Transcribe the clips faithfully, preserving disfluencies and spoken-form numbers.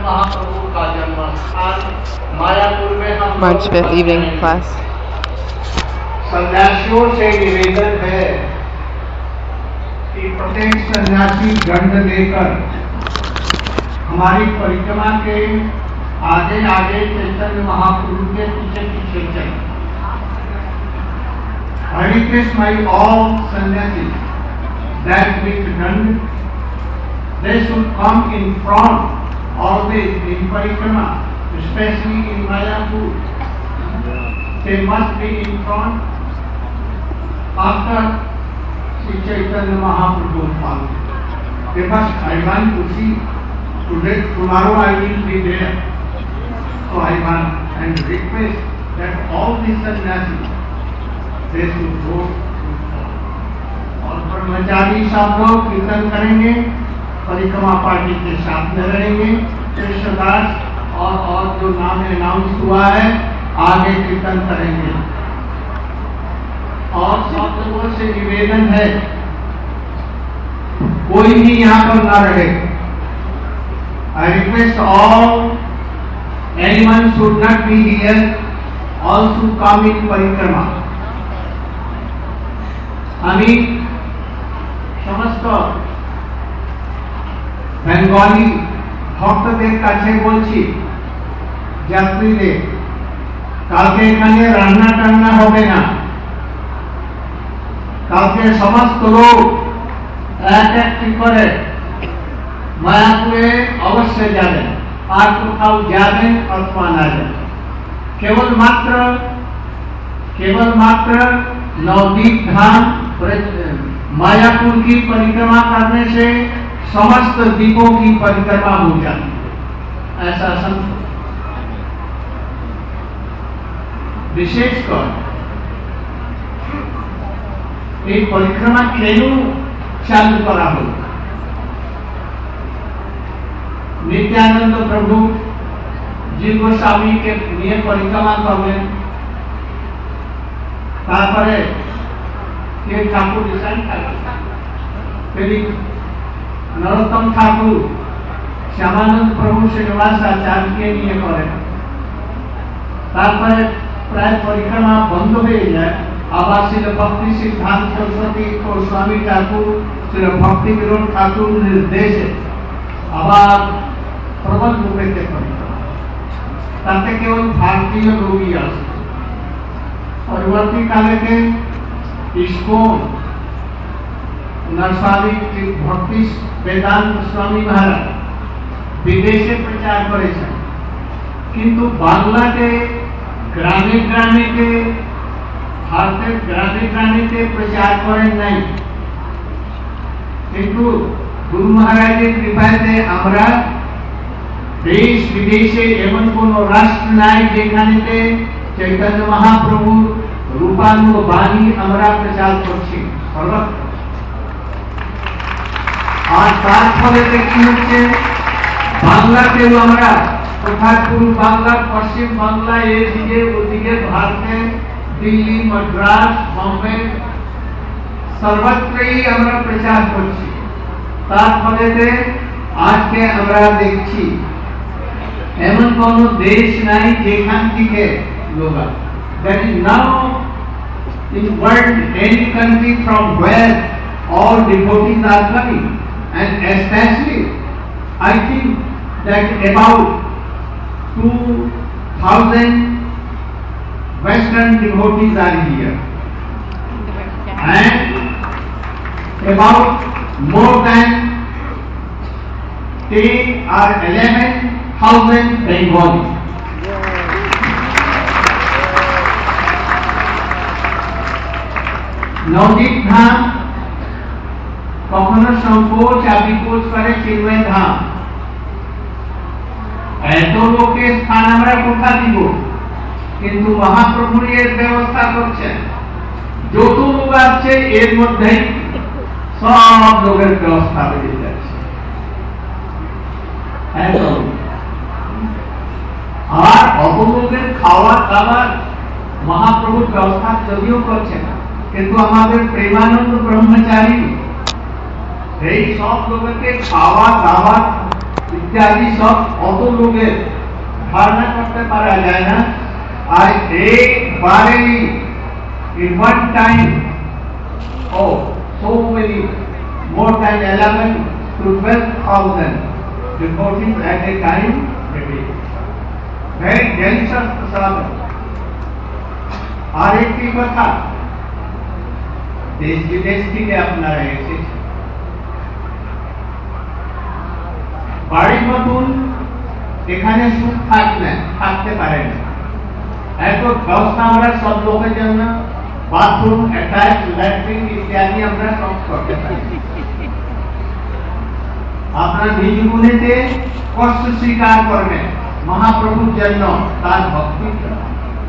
महाप्रभु का जन्म स्थान मायापुर में हम March fifth evening class. सन्यासियों से निवेदन है कि प्रत्येक सन्यासी दंड लेकर हमारी परिक्रमा के आगे आगे चैतन्य महाप्रभु के पीछे पीछे चले। I request my all sannyasis that with dand they should come in front always in parikrama, especially in Mayapur. They must be in front after Sri Chaitanya Mahaprabhu found. They must, I want to see, today, tomorrow I will be there. So I want and request that all the sannyasis, they should go और ब्रह्मचारी सब लोग कीर्तन करेंगे, परिक्रमा party के साथ में रहेंगे। कृष्णदास और और जो नाम अनाउंस हुआ है आगे कीर्तन करेंगे। और सब लोगों से निवेदन है कोई भी यहाँ पर ना रहे। I request all, anyone should not be here, all should come in parikrama. আমি সমস্ত বেঙ্গলি ভক্তদের কাছে বলছি, যাত্রীদের কালকে এখানে রান্না টান্না হবে না। কালকে সমস্ত লোক এক একটি করে মায়াপুরে অবশ্যই যাবেন, আর কোথাও যাবেন অথবা না যাবেন। কেবলমাত্র केवलमात्र नवदीप धाम मायापुर की परिक्रमा करने से समस्त द्वीपों की परिक्रमा हो जाती है, ऐसा संत। विशेषकर ये परिक्रमा क्यों चालू करा हो? नित्यानंद प्रभु जी गोस्वामी के लिए परिक्रमा करने तारपरे ये ठाकुर डिजाइन फिर नरोत्तम ठाकुर श्यामानंद प्रभु श्रीनिवास आचार्य के लिए करे तारपरे प्राय परिक्रमा बंद हो जाए। आवाज श्री भक्ति सिद्धांत सरस्वती गोस्वामी ठाकुर श्री भक्ति विनोद ठाकुर निर्देश आवाज प्रबल रूपे के परिक्रमा ताते केवल भारतीय लोग ही आते। परिवर्ती काले के इस्कॉन नरसाली भक्ति वेदांत स्वामी महाराज विदेशे प्रचार करे छे, किंतु बांग्ला के ग्रामे ग्रामे के भारत ग्रामे ग्रामे के प्रचार करें नहीं। किंतु गुरु महाराज के कृपा से हमरा देश विदेशे एवं कोनो राष्ट्र नाई जेखाने के चैतन्य महाप्रभु रूपानुबाणी আমরা প্রচার করছি সর্বত্র। আর তার ফলে কি হচ্ছে, বাংলাতেও আমরা তথা পূর্ব বাংলা, পশ্চিম বাংলা, এদিকে ওদিকে ভারতে দিল্লি, মাদ্রাস, বম্বে সর্বত্রই আমরা প্রচার করছি। তার ফলে আজকে আমরা দেখছি এমন কোন দেশ নাই যেখান থেকে लोग that is now in world any country from where all devotees are coming, and especially I think that about two thousand western devotees are here and about more than ten or eleven thousand Bengalis. Navdeep धाम कखनो संकोच अभिकोच करे चिन्मय धाम एत लोके स्थान আমরা কোথা দিব? কিন্তু মহাপ্রভু এর ব্যবস্থা করছেন। যত লোক আছে এর মধ্যে সব লোকের ব্যবস্থা হয়ে যাচ্ছে। আর অত লোকের খাওয়া দাওয়ার মহাপ্রভুর ব্যবস্থা যদিও করছেন, কিন্তু আমাদের প্রেমানন্দ ব্রহ্মচারী এই সব লোককে খাওয়া দাওয়া ইত্যাদি সব অত লোকের ধারণা করতে পারা যায় না। আর একবারেই in one time oh so many more than eleven to twelve thousand devotees at a time maybe very dangerous prasadam. আর একটি কথা, দেশ বিদেশ থেকে আপনারা এসেছেন, বাড়ির মতন এখানে সুখ থাকবেন থাকতে পারেন। এত ব্যবস্থা আমরা সব লোকের জন্য, বাথরুম, অ্যাটাচ, ল্যাট্রিন ইত্যাদি আমরা সব করতে পারি। আপনার নিজ মনেতে কষ্ট স্বীকার করবেন মহাপ্রভুর জন্য, তার ভক্তির জন্য।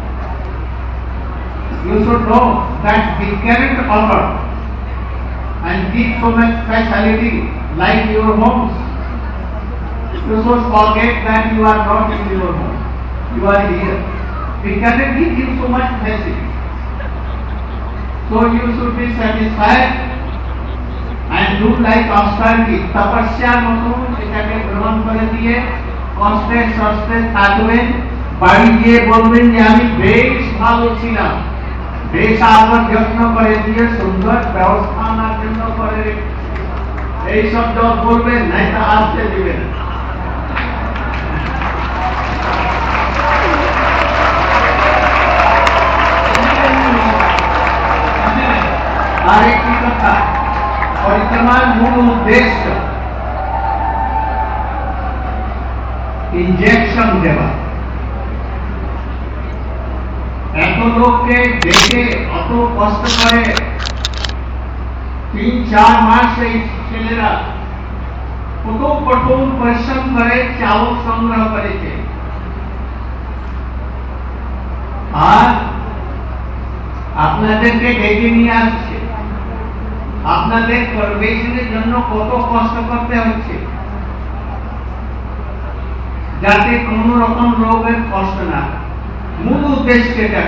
You should know that we cannot offer and give so much facility like your homes. You should forget that you are not in your home. You are here. We cannot give you so much facility. So you should be satisfied and do like austerity. Tapasya মতন এটাকে গ্রহণ করে দিয়ে কষ্টে সস্তে থাকবেন। বাড়ি গিয়ে বলবেন যে আমি বেশ ভালো ছিলাম, বেশ আবার যত্ন করে দিয়ে সুন্দর ব্যবস্থা আমার জন্য করে এই সব যত বলবেন, নাই তা আসতে দিবেন। আরেকটি কথা, পরিক্রমার মূল উদ্দেশ্য ইনজেকশন দেওয়া। এত লোককে দেখে অত কষ্ট করে তিন চার মাস এই ছেলেরা কত কঠোর পরিশ্রম করে চাউল সংগ্রহ করেছে। আর আপনাদেরকে ডেকে নিয়ে আসছে, আপনাদের পরিবেশনের জন্য কত কষ্ট করতে হচ্ছে, যাতে কোন রকম রোগের কষ্ট না। মূল উদ্দেশ্য এটা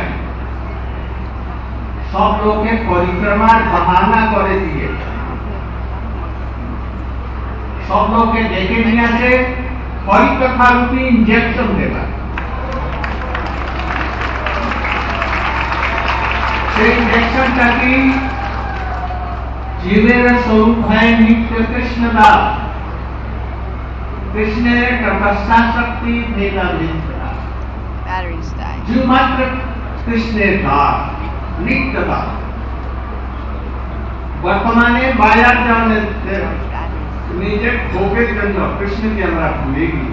সব লোকে পরিক্রমার বাহানা করে দিয়ে সব লোকে ডেকে নিয়ে আসে পরিকথা রূপী ইনজেকশন দেবা। সেই ইনজেকশনটা কি? জীবের স্বরূপ হয় নিত্য কৃষ্ণ দাস, কৃষ্ণের তপস্যা শক্তি দেবা বিদ্যা, জীব মাত্র কৃষ্ণের দাস, নিত্য দাস। বর্তমানে বাজার যাওয়ার নিজের ভোগের জন্য কৃষ্ণকে আমরা ভুলে গিয়ে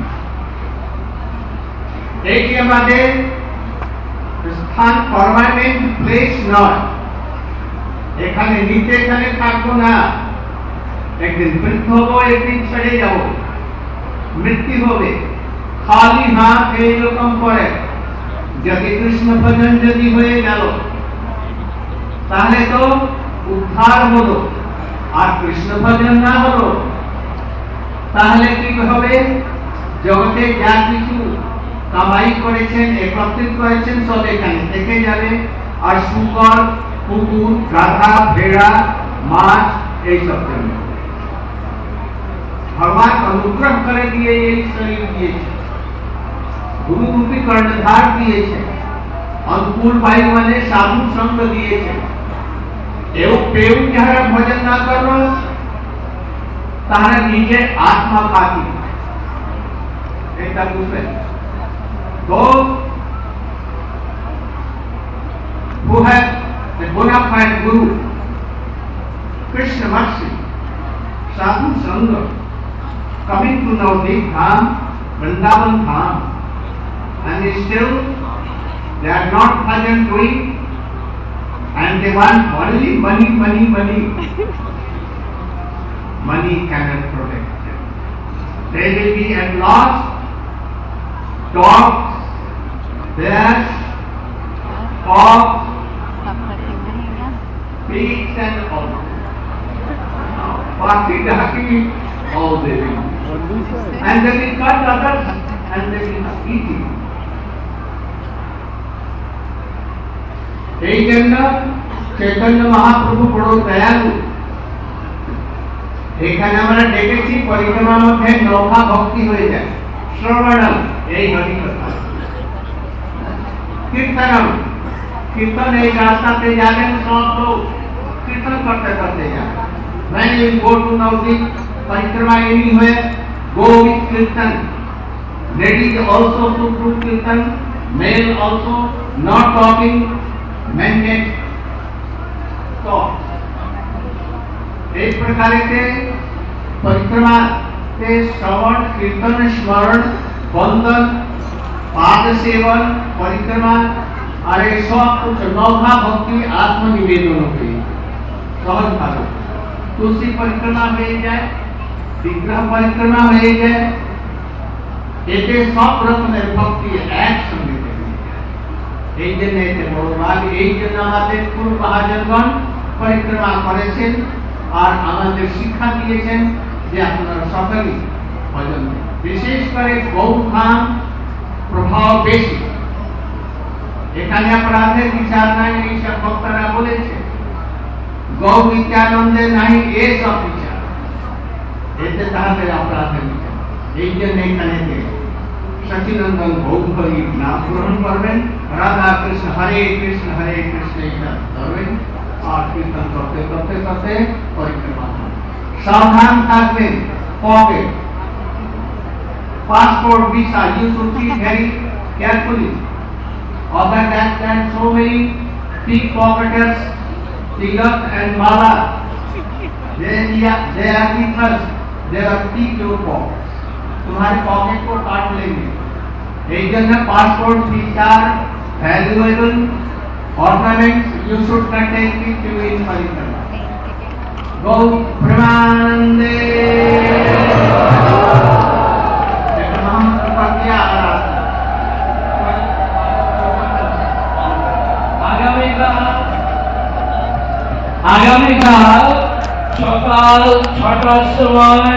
এটি আমাদের স্থান পার্মানেন্ট প্লেস নয়। এখানে নিতে এখানে থাকবো না, একদিন মৃত্যু হবো, একদিন ছেড়ে যাব, মৃত্যু হবে। খালি হাত এইরকম করে যদি কৃষ্ণ ভজন যদি হয়ে গেল তাহলে তো উদ্ধার হলো, আর কৃষ্ণ ভজন না হলো তাহলে কি হবে? জগতে যা কিছু কামাই করেছেন, একত্রিত করেছেন, সব এখানে থেকে যাবে। আর শুকর, কুকুর, গাধা, ভেড়া, মাছ এইসব জন্য ভগবান অনুগ্রহ করে দিয়ে এই শরীর দিয়েছে, গুরুরূপী কর্ণধার দিয়েছে, অনুকূল বায়ু মানে সাধু সঙ্গ দিয়েছে। এও পেউ যারা ভজন না করল তারা নিজের আত্মা পাতি, এটা বুঝবেন। তো वो है the bona fide guru, Krishna mercy, sadhu sangha, coming to Navadvip Dham, Vrindavan Dham, and still they are not bhajan doing, and they want only money, money, money. Money cannot protect them. They will be at loss. Dogs, bears, hogs, pigs and all. Party ducky, all they will. And they will cut others and they will eat it. এই জন্য চৈতন্য মহাপ্রভু বড় দয়ালু, এখানে আমরা দেখেছি পরিক্রমার মধ্যে নৌকা ভক্তি হয়ে যায়, শ্রবণম এই হরিকথা, কীর্তনম কীর্তন এই রাস্তাতে যাবেন সব লোক কীর্তন করতে করতে যাবেন। When you go to Navadvip परिक्रमा anywhere, go with kirtan. Ladies also to do kirtan, male also, not talking, mandate talk. एक प्रकार से परिक्रमा से श्रवण कीर्तन स्मरण बंदन पाद सेवन परिक्रमा अरे सब कुछ नौका भक्ति आत्मनिवेदन हुई सहज भाव। तुलसी परिक्रमा হয়ে যায়, বিগ্রহ परिक्रमा হয়ে যায়, এতে সব রকমের ভক্তি একসঙ্গে হয়ে যায়। এই জন্য এতে বড় ভাগ, এই জন্য আমাদের পূর্ব মহাজনগণ পরিক্রমা করেছেন আর আমাদের শিক্ষা দিয়েছেন যে আপনারা সকলেই ভজন, বিশেষ করে গৌধাম প্রভাব বেশি। এখানে অপরাধের বিচার নাই, এইসব বক্তারা বলেছে, গৌ নিত্যানন্দে নাই এসব বিচার, এতে তাহাদের অপরাধের বিচার। এই জন্য এখানে সচিনন্দন গৌধরী নাম গ্রহণ করবেন, রাধা কৃষ্ণ হরে কৃষ্ণ হরে কৃষ্ণ এইটা ধরবেন আর কীর্তন করতে করতে করতে পরিক্রমা। সাবধান থাকবেন, pocket passport visa you should keep very carefully. Other than that, so many pickpocketers, tilak and mala, they are they are thinkers, they are thief your pockets. तुम्हारे पॉकेट को काट लेंगे। एक जन passport visa valuable ornaments you should not take it to in परिक्रमा। गौ प्रेमानंदे আগামীকাল সকাল ছটার সময়